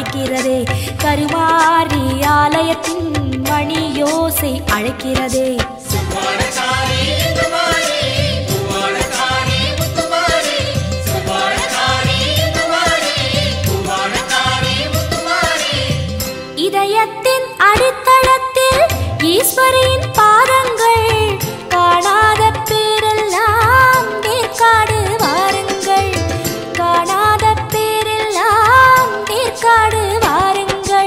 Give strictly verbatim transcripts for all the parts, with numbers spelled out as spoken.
அழைக்கிறதே. கருமாரி ஆலயத்தின் மணியோசை அழைக்கிறதே. இதயத்தின் அடித்தளத்தில் ஈஸ்வரியின் பாதங்கள் காணாத பேரெல்லாம் வேற்காடு வாருங்கள். காணாத பேரெல்லாம் வேற்காடு வாருங்கள்.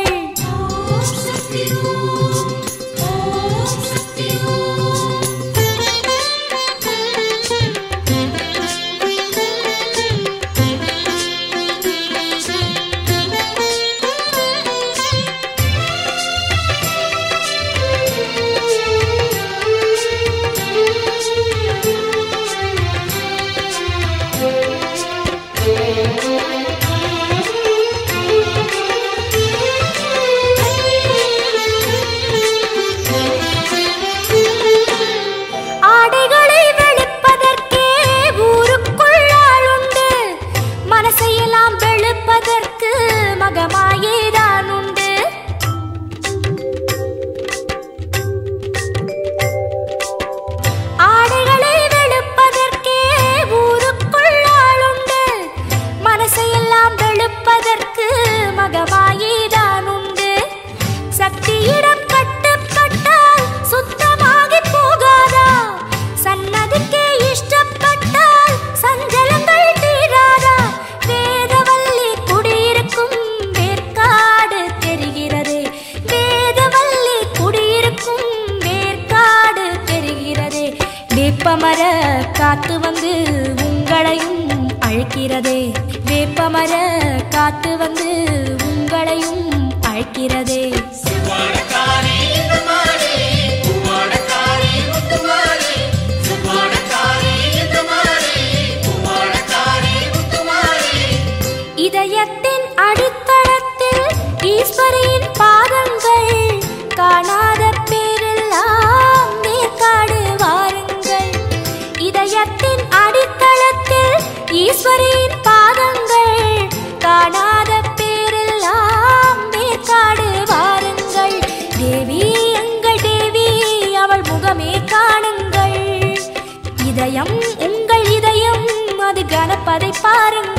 ஆடைகளை வெளுப்பதற்கே ஊருக்குள் ஆளுண்டு. மனசையெல்லாம் வெளுப்பதற்கு மகமாயேதான் உண்டு. ஆடைகளை வெளுப்பதற்கே ஊருக்குள் ஆளுண்டு. மனசையெல்லாம் வெளுப்பதற்கு மகமாயேதான் உண்டு. சக்தியிடம் கட்டுப்பட்டால் சுத்தமாகி போகாதா? சன்னதிக்கே இஷ்டப்பட்டால் சஞ்சலங்கள் தீராதா? வேதவல்லி குடியிருக்கும் வேற்காடு தெரிகிறதே. வேதவல்லி குடியிருக்கும் வேற்காடு தெரிகிறதே. வேப்பமர காத்து வந்து உங்களையும் அழைக்கிறதே. வேப்பமர காத்து வந்து உங்களையும் அழைக்கிறதே. இதயத்தின் அடித்தளத்தில் ஈஸ்வரியின் பாதங்கள் காணாத பேரெல்லாம் வேற்காடு வாருங்கள். இதயத்தின் அடித்தளத்தில் ஈஸ்வரியின் பாதங்கள் காணாத பேரெல்லாம் வேற்காடு வாருங்கள். தேவி எங்கள் தேவி அவள் முகமே காணுங்கள். இதயம் உங்கள் இதயம் அது கனப்பதை பாருங்கள்.